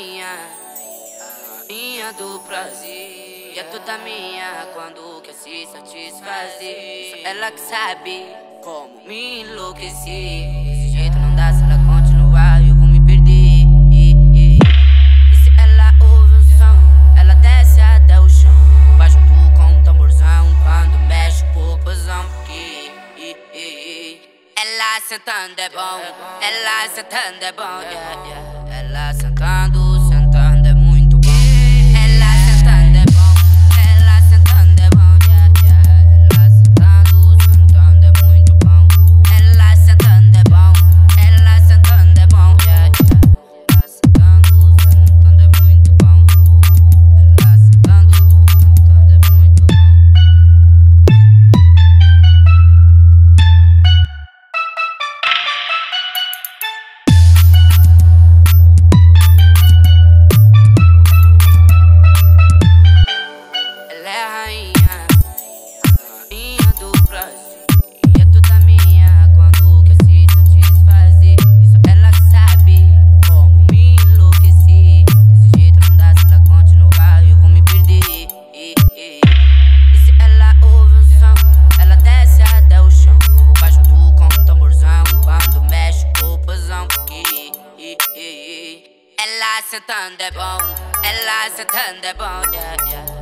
a rainha do prazer. E é toda minha quando quer se satisfazer. Só ela que sabe como me enlouquecer. Desse jeito não dá, se ela continuar eu vou me perder. E se ela ouve o som, ela desce até o chão. Vai junto com um tamborzão quando mexe o popozão. Porque ela sentando é bom, ela sentando é bom, Ela sentando é muito bom. Ela sentando é bom, ela sentando é bom, Ela sentando é muito bom. Ela sentando é bom, ela sentando é bom, Ela sentando é muito bom. Ela sentando é muito bom. Ela é a rainha do prazer. E é toda minha quando quer se satisfazer. E só ela que sabe como me enlouquecer. Desse jeito não dá, se ela continuar eu vou me perder. E se ela ouve o som, ela desce até o chão. Vai junto com um tamborzão quando mexe o popozão. Porque ela sentando é bom, ela sentando é bom,